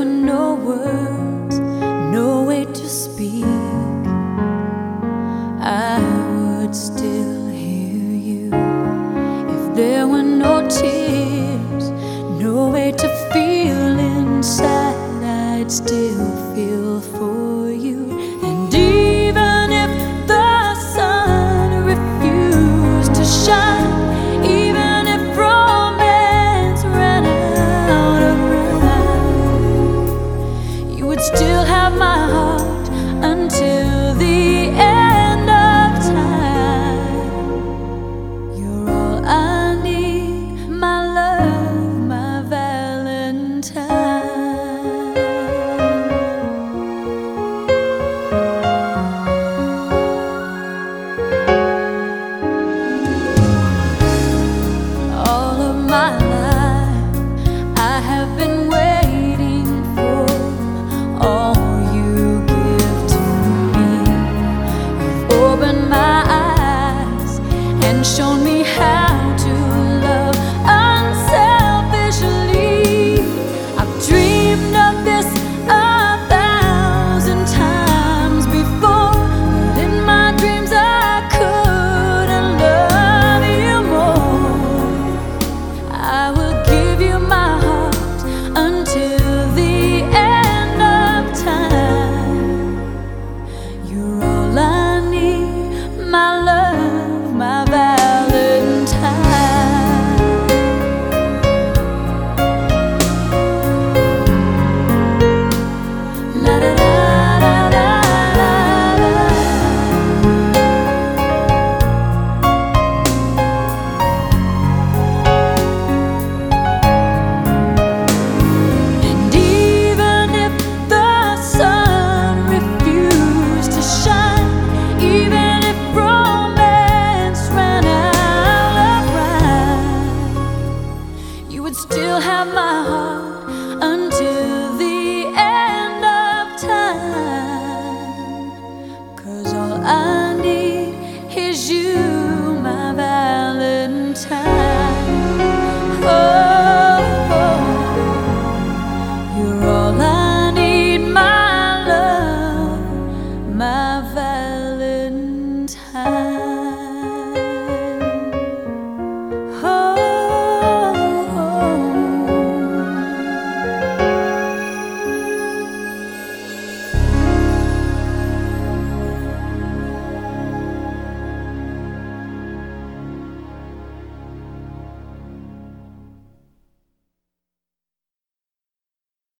no words, no way to speak, I would still hear you. If there were no tears, no way to feel inside, I'd still feel for you. And even if the sun refused to shine, even if romance ran out of rhyme, you would still